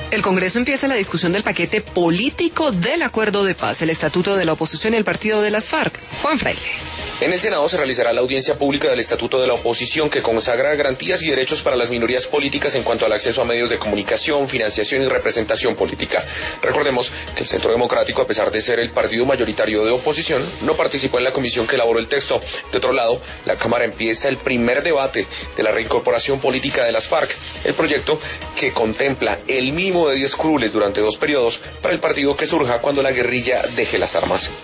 El Congreso empieza la discusión del paquete político del acuerdo de paz, el estatuto de la oposición y el partido de las FARC. Juan Fraile. En el Senado se realizará la audiencia pública del Estatuto de la Oposición, que consagra garantías y derechos para las minorías políticas en cuanto al acceso a medios de comunicación, financiación y representación política. Recordemos que el Centro Democrático, a pesar de ser el partido mayoritario de oposición, no participó en la comisión que elaboró el texto. De otro lado, la Cámara empieza el primer debate de la reincorporación política de las FARC, el proyecto que contempla el mínimo de 10 curules durante 2 periodos para el partido que surja cuando la guerrilla deje las armas.